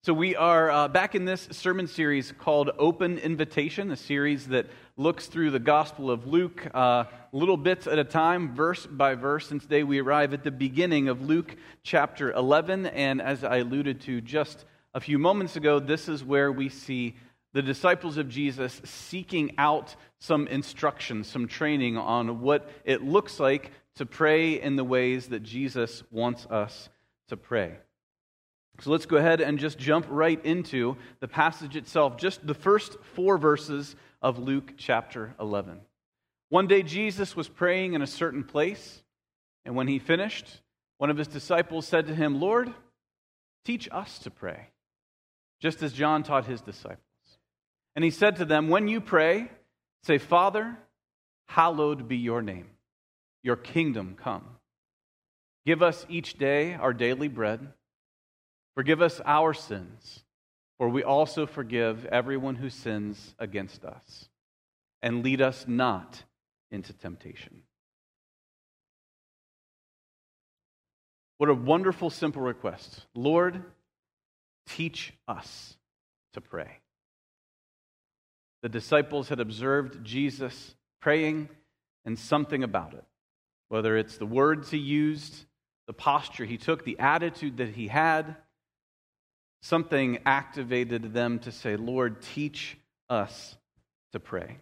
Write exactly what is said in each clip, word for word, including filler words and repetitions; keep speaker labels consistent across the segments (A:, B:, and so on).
A: So we are uh, back in this sermon series called Open Invitation, a series that looks through the Gospel of Luke uh, little bits at a time, verse by verse. And today we arrive at the beginning of Luke chapter eleven. And as I alluded to just a few moments ago, this is where we see the disciples of Jesus seeking out some instruction, some training on what it looks like to pray in the ways that Jesus wants us to pray. So let's go ahead and just jump right into the passage itself, just the first four verses of Luke chapter eleven. One day Jesus was praying in a certain place, and when he finished, one of his disciples said to him, "Lord, teach us to pray, just as John taught his disciples." And he said to them, "When you pray, say, 'Father, hallowed be your name. Your kingdom come. Give us each day our daily bread. Forgive us our sins, for we also forgive everyone who sins against us. And lead us not into temptation.'" What a wonderful, simple request. Lord, teach us to pray. The disciples had observed Jesus praying and something about it, whether it's the words he used, the posture he took, the attitude that he had. Something activated them to say, "Lord, teach us to pray."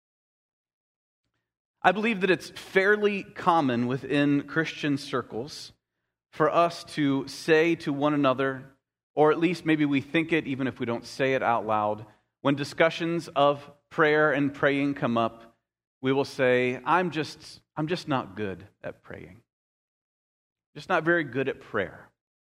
A: I believe that it's fairly common within Christian circles for us to say to one another, or at least maybe we think it even if we don't say it out loud, when discussions of prayer and praying come up, we will say, I'm just, I'm just not good at praying. Just not very good at prayer.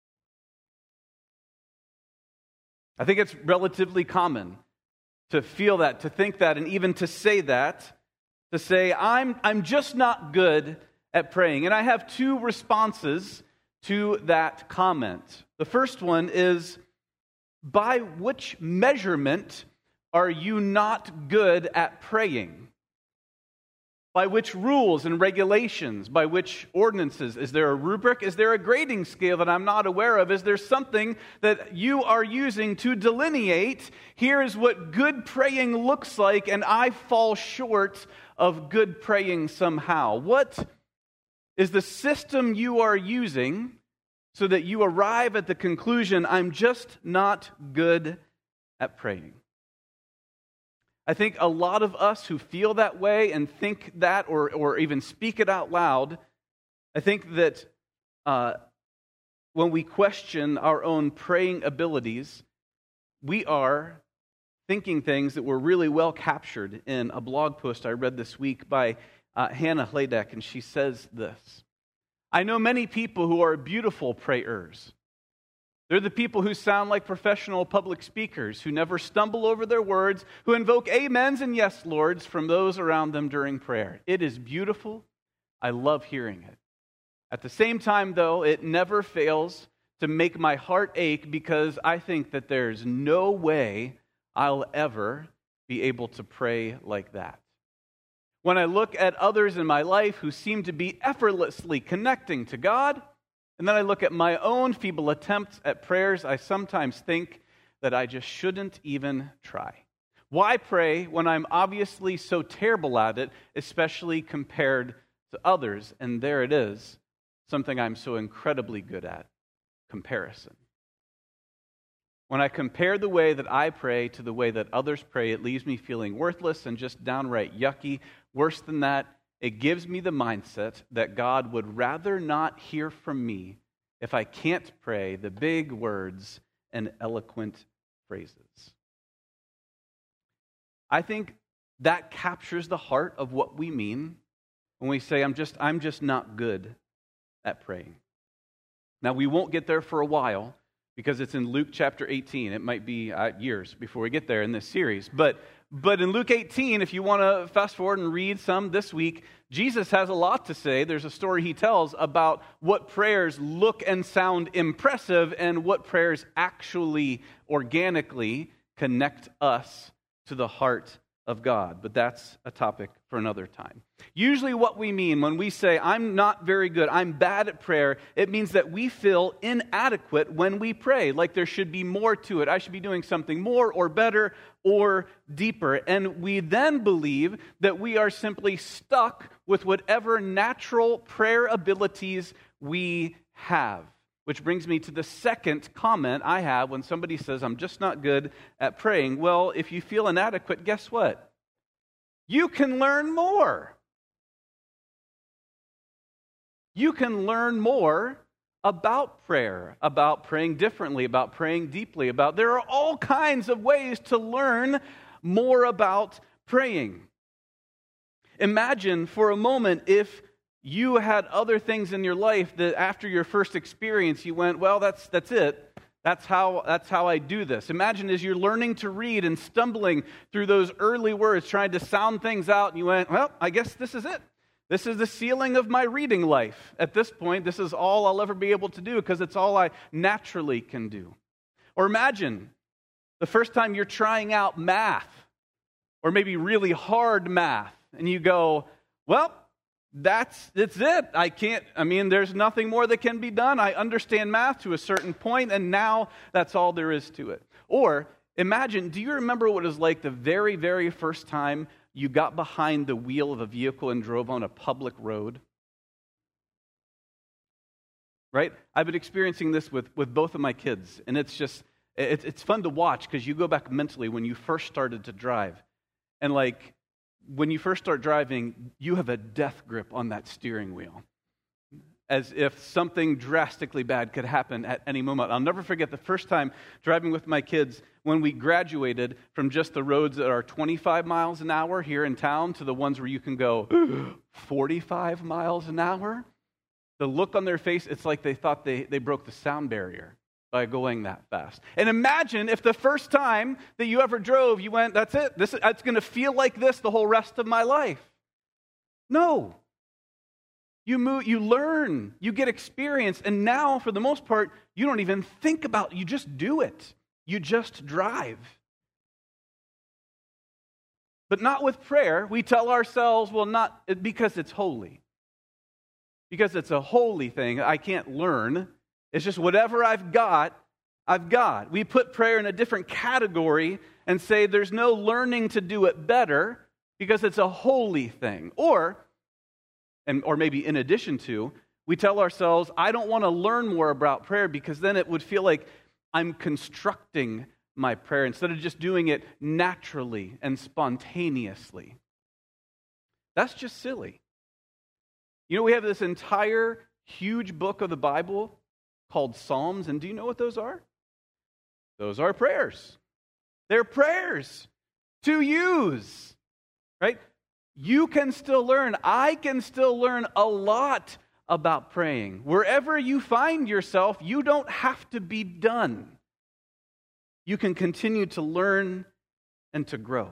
A: I think it's relatively common to feel that, to think that, and even to say that, to say, I'm, I'm just not good at praying. And I have two responses to that comment. The first one is, by which measurement are you not good at praying? By which rules and regulations? By which ordinances? Is there a rubric? Is there a grading scale that I'm not aware of? Is there something that you are using to delineate, here is what good praying looks like, and I fall short of good praying somehow? What is the system you are using so that you arrive at the conclusion, I'm just not good at praying? I think a lot of us who feel that way and think that or, or even speak it out loud, I think that uh, when we question our own praying abilities, we are thinking things that were really well captured in a blog post I read this week by uh, Hannah Hladek, and she says this: "I know many people who are beautiful prayers. They're the people who sound like professional public speakers, who never stumble over their words, who invoke amens and yes, lords from those around them during prayer. It is beautiful. I love hearing it. At the same time, though, it never fails to make my heart ache because I think that there's no way I'll ever be able to pray like that. When I look at others in my life who seem to be effortlessly connecting to God, and then I look at my own feeble attempts at prayers, I sometimes think that I just shouldn't even try. Why pray when I'm obviously so terrible at it, especially compared to others?" And there it is, something I'm so incredibly good at: comparison. When I compare the way that I pray to the way that others pray, it leaves me feeling worthless and just downright yucky. Worse than that, it gives me the mindset that God would rather not hear from me if I can't pray the big words and eloquent phrases. I think that captures the heart of what we mean when we say, I'm just, I'm just not good at praying. Now, we won't get there for a while because it's in Luke chapter eighteen. It might be uh, years before we get there in this series. But But in Luke eighteen, if you want to fast forward and read some this week, Jesus has a lot to say. There's a story he tells about what prayers look and sound impressive and what prayers actually organically connect us to the heart of God, but that's a topic for another time. Usually what we mean when we say, I'm not very good, I'm bad at prayer, it means that we feel inadequate when we pray, like there should be more to it. I should be doing something more or better or deeper. And we then believe that we are simply stuck with whatever natural prayer abilities we have. Which brings me to the second comment I have when somebody says, I'm just not good at praying. Well, if you feel inadequate, guess what? You can learn more. You can learn more about prayer, about praying differently, about praying deeply, about there are all kinds of ways to learn more about praying. Imagine for a moment if you had other things in your life that after your first experience you went, well, that's that's it. That's how that's how I do this. Imagine as you're learning to read and stumbling through those early words, trying to sound things out, and you went, well, I guess this is it. This is the ceiling of my reading life. At this point, this is all I'll ever be able to do because it's all I naturally can do. Or imagine the first time you're trying out math, or maybe really hard math, and you go, well, That's, that's it. I can't, I mean, there's nothing more that can be done. I understand math to a certain point, and now that's all there is to it. Or imagine, do you remember what it was like the very, very first time you got behind the wheel of a vehicle and drove on a public road? Right? I've been experiencing this with, with both of my kids, and it's just, it's, it's fun to watch because you go back mentally when you first started to drive. And like, when you first start driving, you have a death grip on that steering wheel, as if something drastically bad could happen at any moment. I'll never forget the first time driving with my kids when we graduated from just the roads that are twenty-five miles an hour here in town to the ones where you can go forty-five miles an hour. The look on their face, it's like they thought they, they broke the sound barrier by going that fast. And imagine if the first time that you ever drove, you went, that's it. This, it's going to feel like this the whole rest of my life. No. You move, you learn, you get experience, and now, for the most part, you don't even think about it. You just do it. You just drive. But not with prayer. We tell ourselves, well, not because it's holy. Because it's a holy thing, I can't learn. It's just whatever I've got, I've got. We put prayer in a different category and say there's no learning to do it better because it's a holy thing. Or, and or maybe in addition to, we tell ourselves, I don't want to learn more about prayer because then it would feel like I'm constructing my prayer instead of just doing it naturally and spontaneously. That's just silly. You know, we have this entire huge book of the Bible called Psalms, and do you know what those are? Those are prayers. They're prayers to use, right? You can still learn. I can still learn a lot about praying. Wherever you find yourself, you don't have to be done. You can continue to learn and to grow.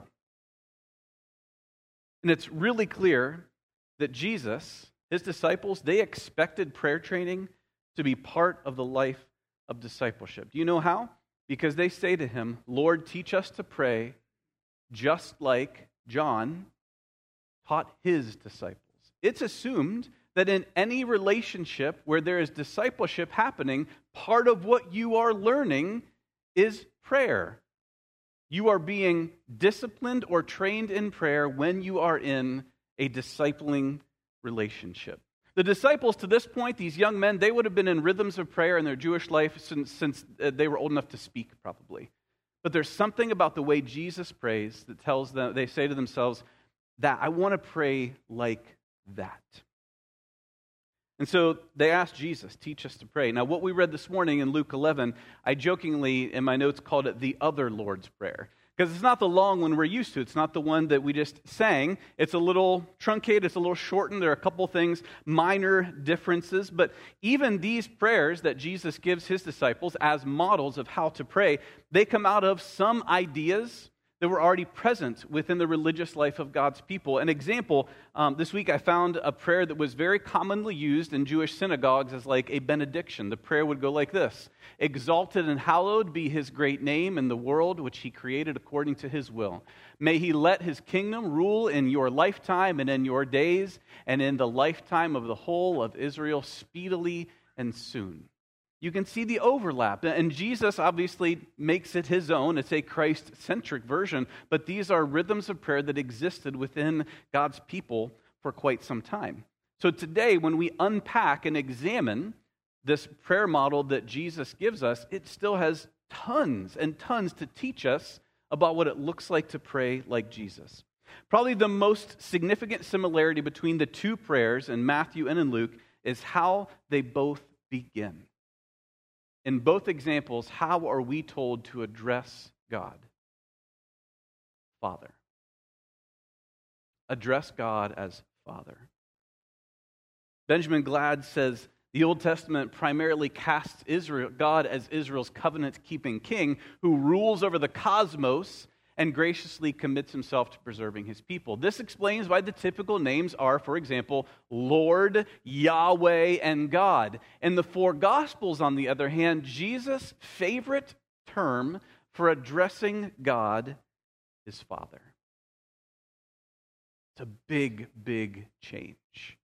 A: And it's really clear that Jesus, his disciples, they expected prayer training to be part of the life of discipleship. Do you know how? Because they say to him, Lord, teach us to pray just like John taught his disciples. It's assumed that in any relationship where there is discipleship happening, part of what you are learning is prayer. You are being disciplined or trained in prayer when you are in a discipling relationship. The disciples to this point, these young men, they would have been in rhythms of prayer in their Jewish life since, since they were old enough to speak, probably. But there's something about the way Jesus prays that tells them, they say to themselves, that I want to pray like that. And so they asked Jesus, teach us to pray. Now, what we read this morning in Luke eleven, I jokingly in my notes called it the other Lord's Prayer. Because it's not the long one we're used to. It's not the one that we just sang. It's a little truncated. It's a little shortened. There are a couple things, minor differences. But even these prayers that Jesus gives his disciples as models of how to pray, they come out of some ideas that were already present within the religious life of God's people. An example, um, this week I found a prayer that was very commonly used in Jewish synagogues as like a benediction. The prayer would go like this: "Exalted and hallowed be his great name in the world which he created according to his will. May he let his kingdom rule in your lifetime and in your days and in the lifetime of the whole of Israel speedily and soon." You can see the overlap. And Jesus obviously makes it his own. It's a Christ-centric version, but these are rhythms of prayer that existed within God's people for quite some time. So today, when we unpack and examine this prayer model that Jesus gives us, it still has tons and tons to teach us about what it looks like to pray like Jesus. Probably the most significant similarity between the two prayers in Matthew and in Luke is how they both begin. In both examples, how are we told to address God? Father. Address God as Father. Benjamin Glad says the Old Testament primarily casts Israel, God as Israel's covenant-keeping king who rules over the cosmos and graciously commits himself to preserving his people. This explains why the typical names are, for example, Lord, Yahweh, and God. In the four Gospels, on the other hand, Jesus' favorite term for addressing God is Father. It's a big, big change.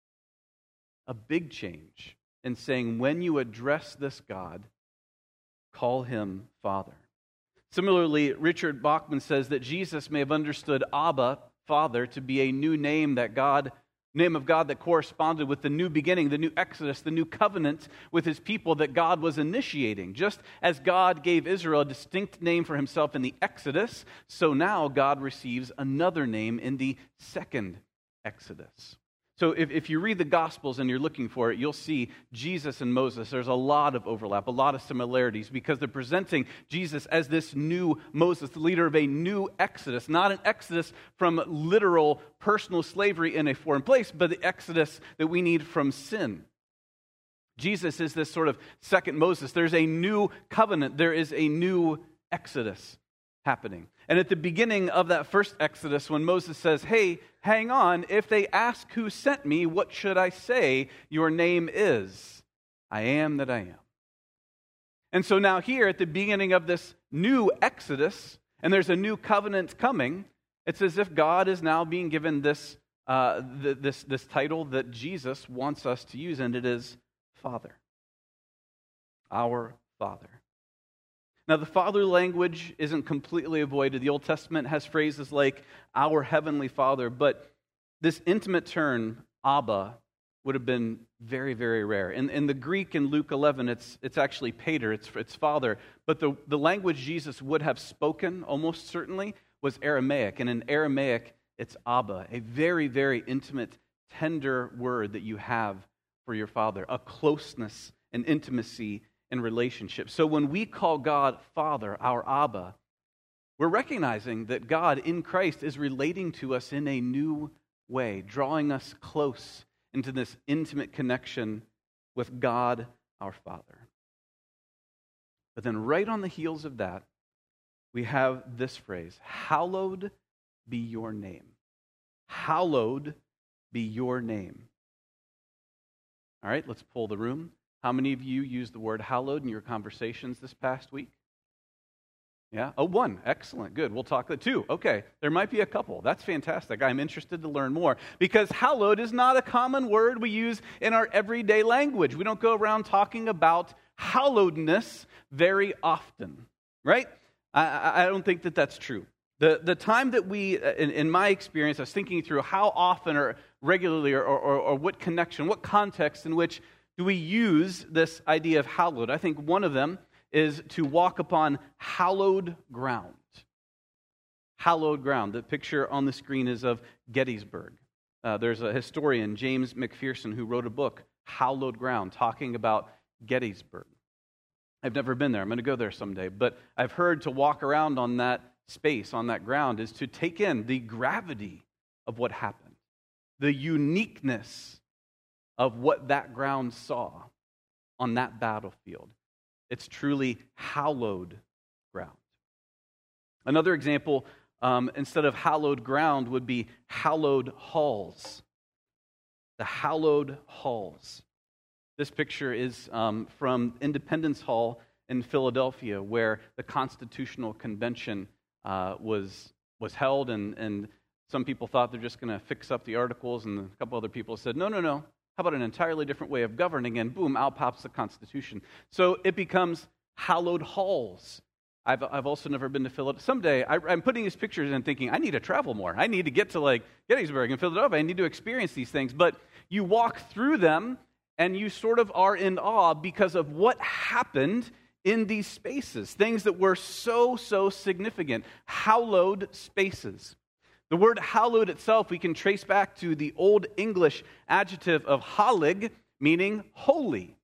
A: A big change in saying when you address this God, call him Father. Similarly, Richard Bachman says that Jesus may have understood Abba, Father, to be a new name that God, name of God that corresponded with the new beginning, the new Exodus, the new covenant with his people that God was initiating. Just as God gave Israel a distinct name for himself in the Exodus, so now God receives another name in the second Exodus. So if, if you read the Gospels and you're looking for it, you'll see Jesus and Moses. There's a lot of overlap, a lot of similarities, because they're presenting Jesus as this new Moses, the leader of a new Exodus, not an Exodus from literal personal slavery in a foreign place, but the Exodus that we need from sin. Jesus is this sort of second Moses. There's a new covenant. There is a new Exodus happening. And at the beginning of that first Exodus, when Moses says, "Hey, hang on, if they ask who sent me, what should I say? Your name is, I am that I am." And so now here at the beginning of this new Exodus, and there's a new covenant coming, it's as if God is now being given this, uh, th- this, this title that Jesus wants us to use, and it is Father. Our Father. Now, the Father language isn't completely avoided. The Old Testament has phrases like our Heavenly Father, but this intimate term, Abba, would have been very, very rare. In, in the Greek in Luke eleven, it's, it's actually pater, it's, it's Father, but the, the language Jesus would have spoken, almost certainly, was Aramaic, and in Aramaic, it's Abba, a very, very intimate, tender word that you have for your Father, a closeness and intimacy in relationship. So when we call God Father, our Abba, we're recognizing that God in Christ is relating to us in a new way, drawing us close into this intimate connection with God, our Father. But then right on the heels of that, we have this phrase, hallowed be your name. Hallowed be your name. All right, let's pull the room. How many of you used the word hallowed in your conversations this past week? Yeah? Oh, one. Excellent. Good. We'll talk that two. Okay. There might be a couple. That's fantastic. I'm interested to learn more because hallowed is not a common word we use in our everyday language. We don't go around talking about hallowedness very often, right? I, I don't think that that's true. The, the time that we, in, in my experience, I was thinking through how often or regularly or, or, or what connection, what context in which do we use this idea of hallowed? I think one of them is to walk upon hallowed ground. Hallowed ground. The picture on the screen is of Gettysburg. Uh, there's a historian, James McPherson, who wrote a book, Hallowed Ground, talking about Gettysburg. I've never been there. I'm going to go there someday. But I've heard to walk around on that space, on that ground, is to take in the gravity of what happened, the uniqueness of what that ground saw on that battlefield. It's truly hallowed ground. Another example, um, instead of hallowed ground, would be hallowed halls. The hallowed halls. This picture is um, from Independence Hall in Philadelphia, where the Constitutional Convention uh, was was held, and, and some people thought they're just going to fix up the articles, and a couple other people said, no, no, no, how about an entirely different way of governing? And boom, out pops the Constitution. So it becomes hallowed halls. I've I've also never been to Philadelphia. Someday, I, I'm putting these pictures and thinking, I need to travel more. I need to get to like Gettysburg and Philadelphia. I need to experience these things. But you walk through them, and you sort of are in awe because of what happened in these spaces, things that were so, so significant, hallowed spaces. The word hallowed itself we can trace back to the Old English adjective of halig, meaning holy.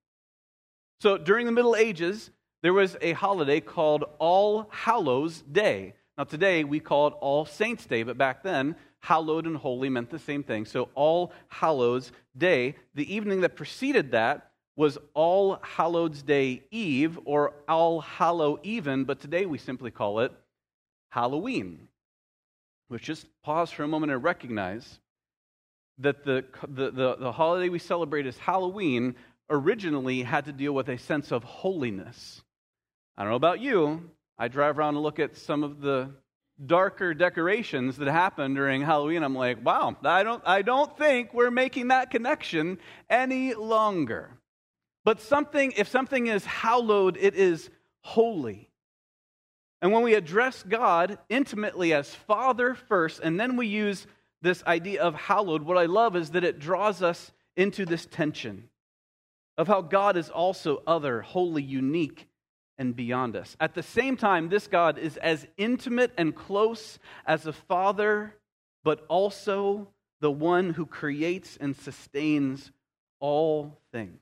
A: So during the Middle Ages, there was a holiday called All Hallows Day. Now today we call it All Saints Day, but back then, hallowed and holy meant the same thing. So All Hallows Day, the evening that preceded that, was All Hallows Day Eve, or All Hallow Even, but today we simply call it Halloween. Which, just pause for a moment and recognize that the, the, the, the holiday we celebrate as Halloween originally had to deal with a sense of holiness. I don't know about you, I drive around and look at some of the darker decorations that happen during Halloween. I'm like, wow, I don't, I don't think we're making that connection any longer. But something, if something is hallowed, it is holy. And when we address God intimately as Father first, and then we use this idea of hallowed, what I love is that it draws us into this tension of how God is also other, holy, unique, and beyond us. At the same time, this God is as intimate and close as a Father, but also the one who creates and sustains all things.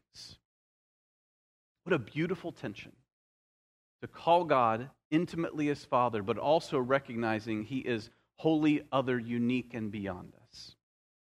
A: What a beautiful tension to call God intimately as Father, but also recognizing He is wholly, other, unique, and beyond us.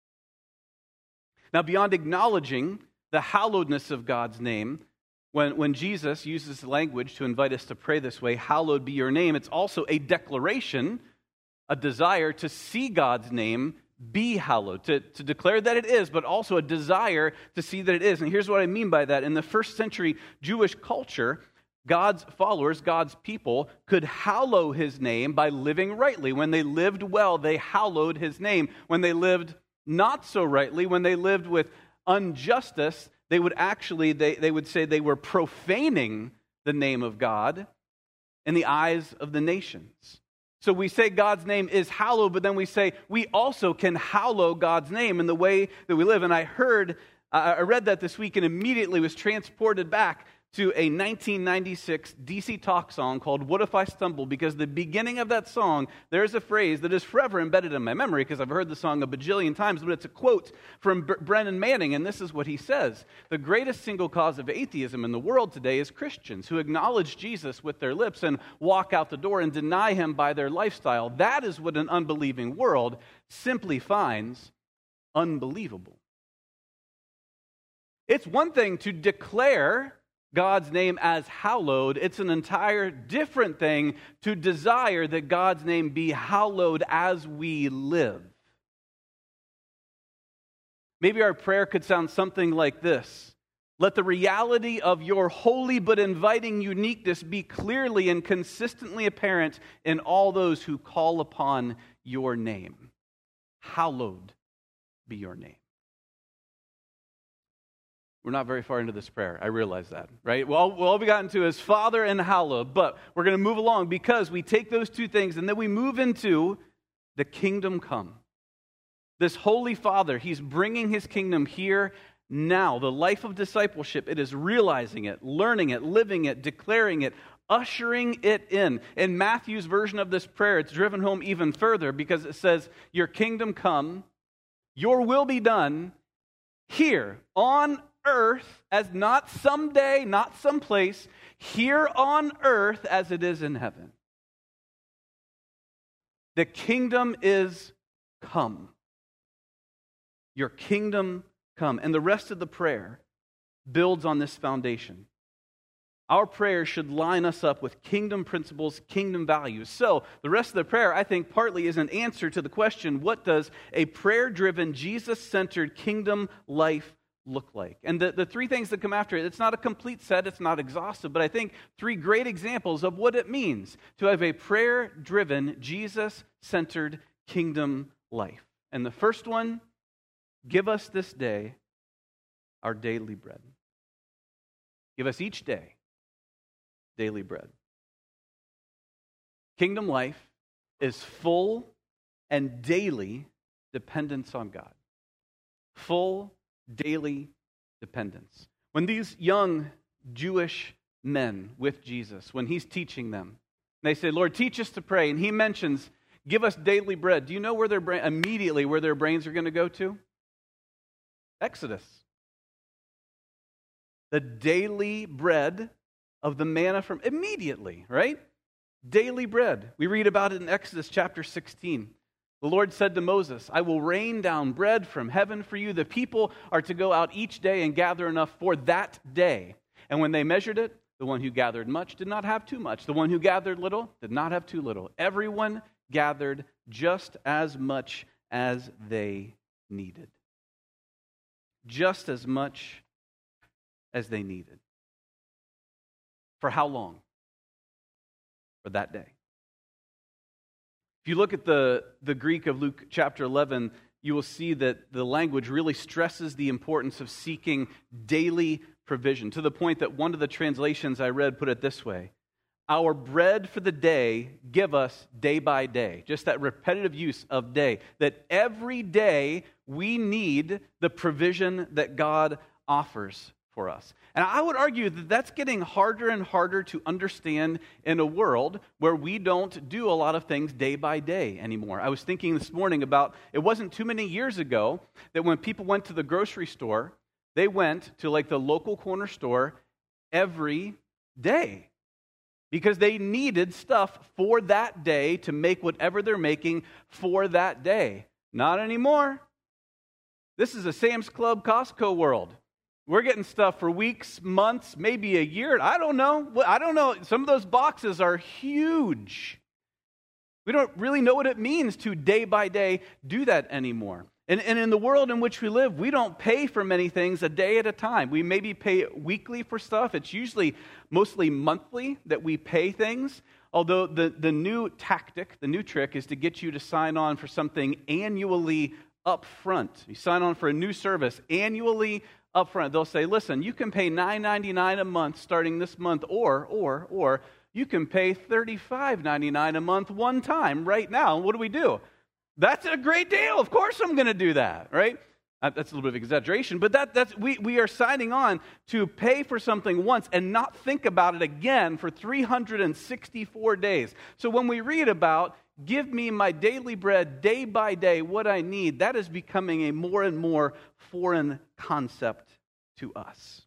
A: Now, beyond acknowledging the hallowedness of God's name, when, when Jesus uses language to invite us to pray this way, hallowed be your name, it's also a declaration, a desire to see God's name be hallowed, to, to declare that it is, but also a desire to see that it is. And here's what I mean by that. In the first century Jewish culture, God's followers, God's people, could hallow His name by living rightly. When they lived well, they hallowed His name. When they lived not so rightly, when they lived with injustice, they would actually, they, they would say they were profaning the name of God in the eyes of the nations. So we say God's name is hallowed, but then we say we also can hallow God's name in the way that we live. And I heard, uh, I read that this week and immediately was transported back to a nineteen ninety-six D C Talk song called What If I Stumble? Because the beginning of that song, there's a phrase that is forever embedded in my memory because I've heard the song a bajillion times, but it's a quote from B- Brennan Manning, and this is what he says. The greatest single cause of atheism in the world today is Christians who acknowledge Jesus with their lips and walk out the door and deny Him by their lifestyle. That is what an unbelieving world simply finds unbelievable. It's one thing to declare God's name as hallowed. It's an entire different thing to desire that God's name be hallowed as we live. Maybe our prayer could sound something like this. Let the reality of your holy but inviting uniqueness be clearly and consistently apparent in all those who call upon your name. Hallowed be your name. We're not very far into this prayer. I realize that, right? Well, all we got into is Father and hallowed, but we're going to move along because we take those two things and then we move into the kingdom come. This Holy Father, He's bringing His kingdom here now. The life of discipleship, it is realizing it, learning it, living it, declaring it, ushering it in. In Matthew's version of this prayer, it's driven home even further because it says, your kingdom come, your will be done here on earth as not someday, not someplace, here on earth as it is in heaven. The kingdom is come. Your kingdom come. And the rest of the prayer builds on this foundation. Our prayer should line us up with kingdom principles, kingdom values. So the rest of the prayer, I think, partly is an answer to the question, what does a prayer-driven, Jesus-centered kingdom life look like? And the, the three things that come after it, it's not a complete set, it's not exhaustive, but I think three great examples of what it means to have a prayer-driven, Jesus-centered kingdom life. And the first one, give us this day our daily bread. Give us each day daily bread. Kingdom life is full and daily dependence on God. Full daily dependence. When these young Jewish men with Jesus, when he's teaching them, they say, Lord, teach us to pray. And he mentions, give us daily bread. Do you know where their brain, immediately where their brains are going to go to? Exodus. The daily bread of the manna from immediately, right? Daily bread. We read about it in Exodus chapter sixteen. The Lord said to Moses, I will rain down bread from heaven for you. The people are to go out each day and gather enough for that day. And when they measured it, the one who gathered much did not have too much. The one who gathered little did not have too little. Everyone gathered just as much as they needed. Just as much as they needed. For how long? For that day. If you look at the, the Greek of Luke chapter eleven, you will see that the language really stresses the importance of seeking daily provision, to the point that one of the translations I read put it this way: our bread for the day, give us day by day. Just that repetitive use of day. That every day we need the provision that God offers for us. And I would argue that that's getting harder and harder to understand in a world where we don't do a lot of things day by day anymore. I was thinking this morning about, it wasn't too many years ago that when people went to the grocery store, they went to like the local corner store every day because they needed stuff for that day to make whatever they're making for that day. Not anymore. This is a Sam's Club, Costco world. We're getting stuff for weeks, months, maybe a year. I don't know. I don't know. Some of those boxes are huge. We don't really know what it means to day by day do that anymore. And, and in the world in which we live, we don't pay for many things a day at a time. We maybe pay weekly for stuff. It's usually mostly monthly that we pay things. Although the, the new tactic, the new trick is to get you to sign on for something annually up front. You sign on for a new service annually up front. They'll say, listen, you can pay nine ninety-nine a month starting this month, or, or, or you can pay thirty-five ninety-nine a month one time right now. What do we do? That's a great deal. Of course I'm going to do that, right? That's a little bit of exaggeration, but that, that's we, we are signing on to pay for something once and not think about it again for three hundred sixty-four days. So when we read about, give me my daily bread day by day, what I need, that is becoming a more and more foreign concept to us.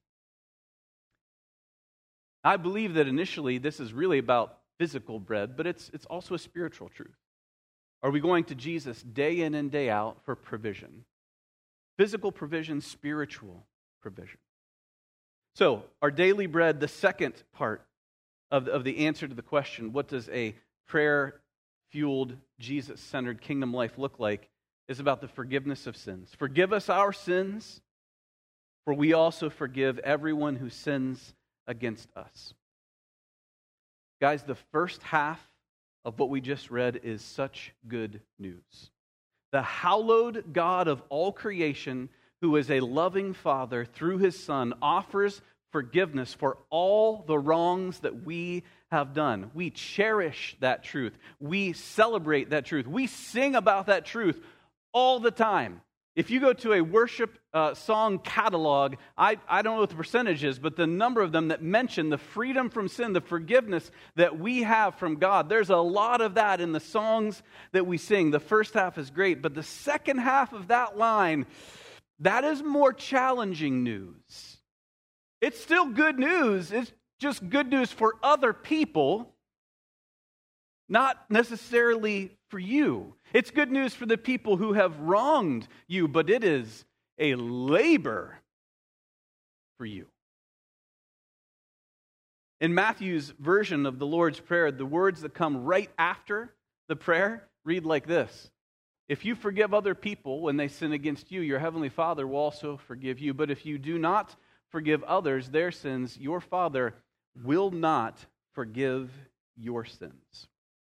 A: I believe that initially this is really about physical bread, but it's, it's also a spiritual truth. Are we going to Jesus day in and day out for provision? Physical provision, spiritual provision. So, our daily bread, the second part of, of the answer to the question, what does a prayer-fueled, Jesus-centered kingdom life look like, is about the forgiveness of sins. Forgive us our sins, for we also forgive everyone who sins against us. Guys, the first half of what we just read is such good news. The hallowed God of all creation, who is a loving Father through His Son, offers forgiveness for all the wrongs that we have done. We cherish that truth. We celebrate that truth. We sing about that truth all the time. If you go to a worship uh, song catalog, I, I don't know what the percentage is, but the number of them that mention the freedom from sin, the forgiveness that we have from God, there's a lot of that in the songs that we sing. The first half is great, but the second half of that line, that is more challenging news. It's still good news. It's just good news for other people, not necessarily for you. It's good news for the people who have wronged you, but it is a labor for you. In Matthew's version of the Lord's Prayer, the words that come right after the prayer read like this: if you forgive other people when they sin against you, your heavenly Father will also forgive you. But if you do not forgive others their sins, your Father will not forgive your sins.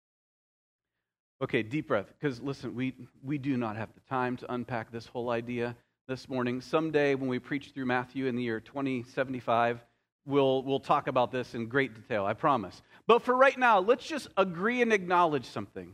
A: Okay, deep breath, because listen, we, we do not have the time to unpack this whole idea this morning. Someday when we preach through Matthew in the year twenty seventy-five, we'll, we'll talk about this in great detail, I promise. But for right now, let's just agree and acknowledge something.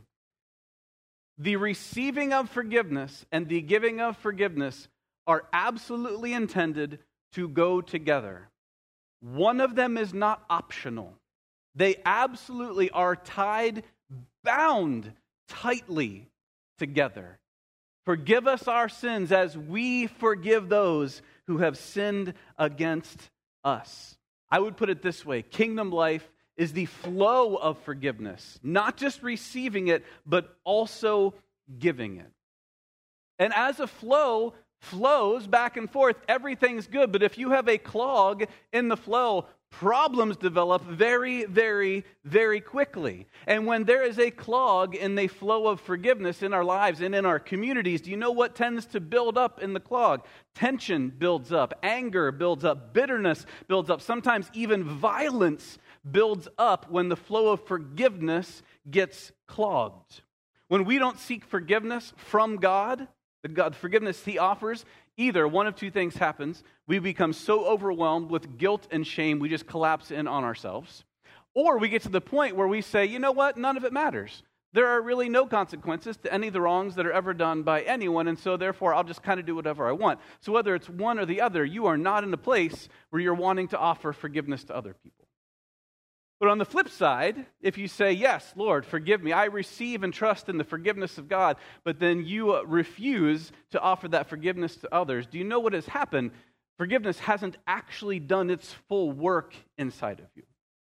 A: The receiving of forgiveness and the giving of forgiveness are absolutely intended to go together. One of them is not optional. They absolutely are tied, bound tightly together. Forgive us our sins as we forgive those who have sinned against us. I would put it this way: kingdom life is the flow of forgiveness, not just receiving it, but also giving it. And as a flow flows back and forth, everything's good. But if you have a clog in the flow, problems develop very, very, very quickly. And when there is a clog in the flow of forgiveness in our lives and in our communities, do you know what tends to build up in the clog? Tension builds up, anger builds up, bitterness builds up, sometimes even violence builds up when the flow of forgiveness gets clogged. When we don't seek forgiveness from God, the God forgiveness He offers, either one of two things happens. We become so overwhelmed with guilt and shame, we just collapse in on ourselves. Or we get to the point where we say, you know what, none of it matters. There are really no consequences to any of the wrongs that are ever done by anyone, and so therefore I'll just kind of do whatever I want. So whether it's one or the other, you are not in a place where you're wanting to offer forgiveness to other people. But on the flip side, if you say, yes, Lord, forgive me, I receive and trust in the forgiveness of God, but then you refuse to offer that forgiveness to others, do you know what has happened? Forgiveness hasn't actually done its full work inside of you.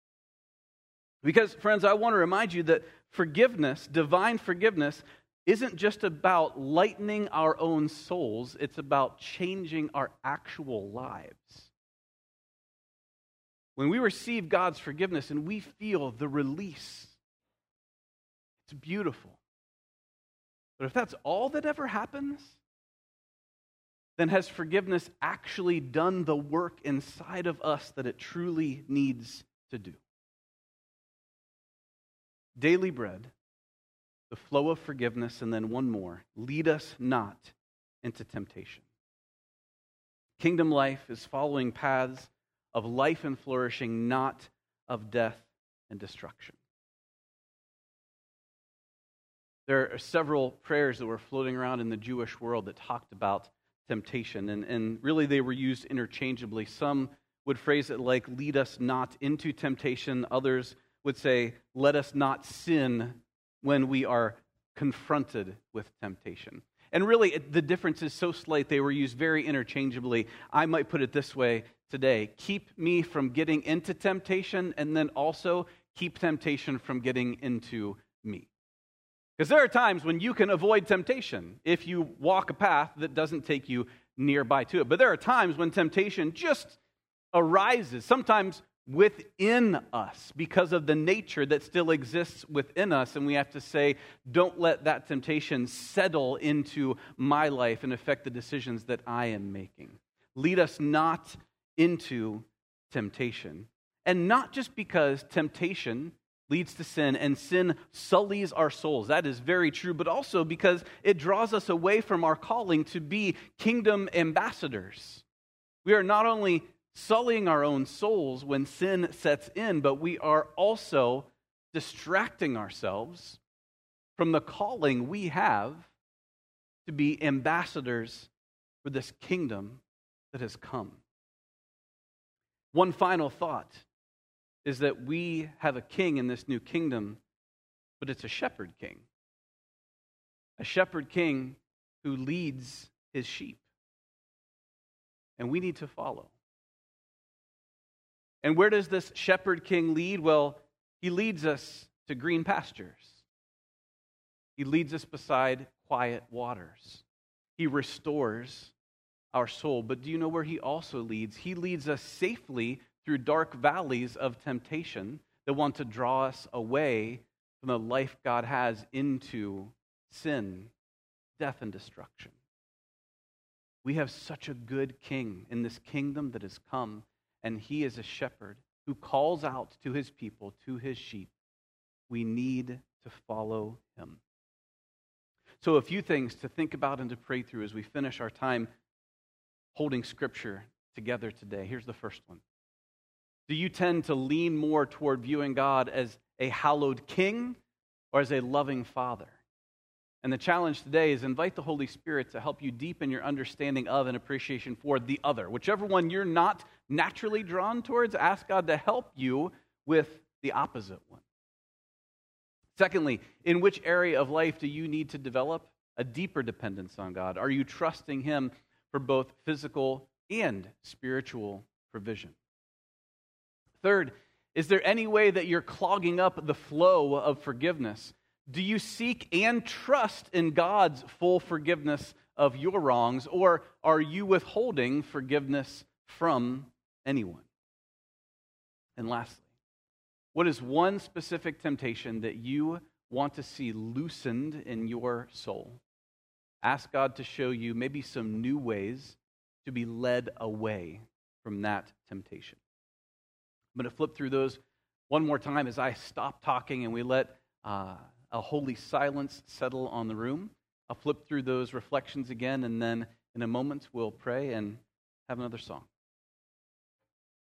A: Because, friends, I want to remind you that forgiveness, divine forgiveness, isn't just about lightening our own souls, it's about changing our actual lives. When we receive God's forgiveness and we feel the release, it's beautiful. But if that's all that ever happens, then has forgiveness actually done the work inside of us that it truly needs to do? Daily bread, the flow of forgiveness, and then one more: lead us not into temptation. Kingdom life is following paths of life and flourishing, not of death and destruction. There are several prayers that were floating around in the Jewish world that talked about temptation, and, and really they were used interchangeably. Some would phrase it like, lead us not into temptation. Others would say, let us not sin when we are confronted with temptation. And really, the difference is so slight, they were used very interchangeably. I might put it this way today: keep me from getting into temptation, and then also keep temptation from getting into me. Because there are times when you can avoid temptation if you walk a path that doesn't take you nearby to it. But there are times when temptation just arises, sometimes within us, because of the nature that still exists within us, and we have to say, don't let that temptation settle into my life and affect the decisions that I am making. Lead us not into temptation. And not just because temptation leads to sin and sin sullies our souls. That is very true, but also because it draws us away from our calling to be kingdom ambassadors. We are not only sullying our own souls when sin sets in, but we are also distracting ourselves from the calling we have to be ambassadors for this kingdom that has come. One final thought is that we have a king in this new kingdom, but it's a shepherd king. A shepherd king who leads his sheep. And we need to follow. And where does this shepherd king lead? Well, he leads us to green pastures. He leads us beside quiet waters. He restores our soul. But do you know where he also leads? He leads us safely through through dark valleys of temptation that want to draw us away from the life God has into sin, death, and destruction. We have such a good king in this kingdom that has come, and he is a shepherd who calls out to his people, to his sheep. We need to follow him. So a few things to think about and to pray through as we finish our time holding Scripture together today. Here's the first one. Do you tend to lean more toward viewing God as a hallowed king or as a loving father? And the challenge today is invite the Holy Spirit to help you deepen your understanding of and appreciation for the other. Whichever one you're not naturally drawn towards, ask God to help you with the opposite one. Secondly, in which area of life do you need to develop a deeper dependence on God? Are you trusting him for both physical and spiritual provision? Third, is there any way that you're clogging up the flow of forgiveness? Do you seek and trust in God's full forgiveness of your wrongs, or are you withholding forgiveness from anyone? And lastly, what is one specific temptation that you want to see loosened in your soul? Ask God to show you maybe some new ways to be led away from that temptation. I'm going to flip through those one more time as I stop talking and we let uh, a holy silence settle on the room. I'll flip through those reflections again, and then in a moment we'll pray and have another song.